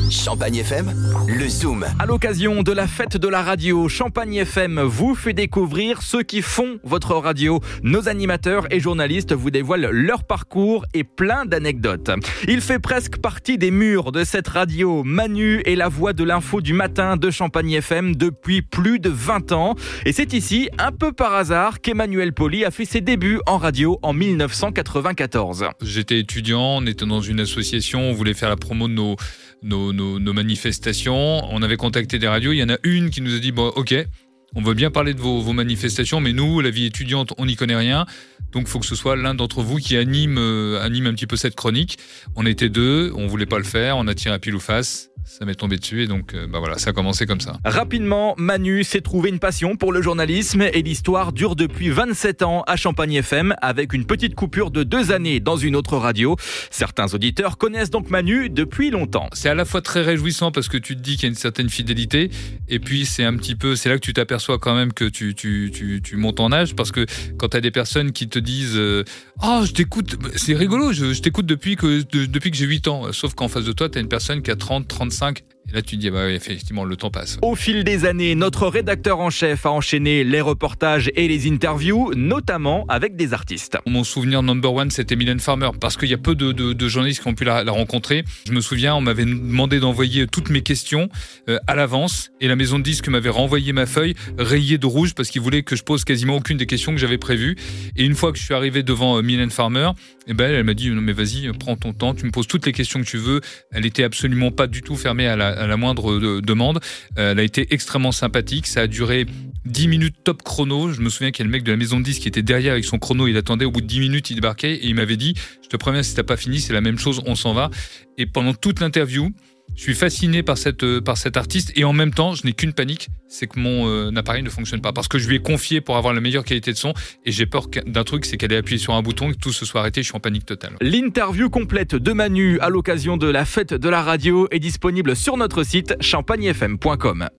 Champagne FM, le Zoom. À l'occasion de la fête de la radio, Champagne FM vous fait découvrir ceux qui font votre radio. Nos animateurs et journalistes vous dévoilent leur parcours et plein d'anecdotes. Il fait presque partie des murs de cette radio. Manu est la voix de l'info du matin de Champagne FM depuis plus de 20 ans. Et c'est ici, un peu par hasard, qu'Emmanuel Poli a fait ses débuts en radio en 1994. J'étais étudiant, on était dans une association, on voulait faire la promo de nos manifestations. On avait contacté des radios, il y en a une qui nous a dit bon, ok, on veut bien parler de vos manifestations, mais nous, la vie étudiante, on n'y connaît rien. Donc il faut que ce soit l'un d'entre vous qui anime un petit peu cette chronique. On était deux, on voulait pas le faire, on a tiré à pile ou face. Ça m'est tombé dessus et donc voilà, ça a commencé comme ça. Rapidement, Manu s'est trouvé une passion pour le journalisme et l'histoire dure depuis 27 ans à Champagne FM avec une petite coupure de 2 années dans une autre radio. Certains auditeurs connaissent donc Manu depuis longtemps. C'est à la fois très réjouissant parce que tu te dis qu'il y a une certaine fidélité et puis c'est là que tu t'aperçois quand même que tu montes en âge parce que quand tu as des personnes qui te disent je t'écoute, c'est rigolo, je t'écoute depuis que j'ai 8 ans, sauf qu'en face de toi, tu as une personne qui a 30, 35. Et là, tu te dis, oui, effectivement, le temps passe. Au fil des années, notre rédacteur en chef a enchaîné les reportages et les interviews, notamment avec des artistes. Mon souvenir number one, c'était Mylène Farmer, parce qu'il y a peu de journalistes qui ont pu la rencontrer. Je me souviens, on m'avait demandé d'envoyer toutes mes questions à l'avance, et la maison de disques m'avait renvoyé ma feuille rayée de rouge, parce qu'ils voulaient que je pose quasiment aucune des questions que j'avais prévues. Et une fois que je suis arrivé devant Mylène Farmer, elle m'a dit, non mais vas-y, prends ton temps, tu me poses toutes les questions que tu veux. Elle était absolument pas du tout fermée à la moindre demande. Elle a été extrêmement sympathique. Ça a duré 10 minutes top chrono. Je me souviens qu'il y a le mec de la maison de disques qui était derrière avec son chrono. Il attendait. Au bout de 10 minutes, il débarquait et il m'avait dit, je te préviens, si t'as pas fini, c'est la même chose, on s'en va. Et pendant toute l'interview, je suis fasciné par cet artiste et en même temps, je n'ai qu'une panique, c'est que mon appareil ne fonctionne pas parce que je lui ai confié pour avoir la meilleure qualité de son et j'ai peur d'un truc, c'est qu'elle ait appuyé sur un bouton et que tout se soit arrêté, je suis en panique totale. L'interview complète de Manu à l'occasion de la fête de la radio est disponible sur notre site champagnefm.com.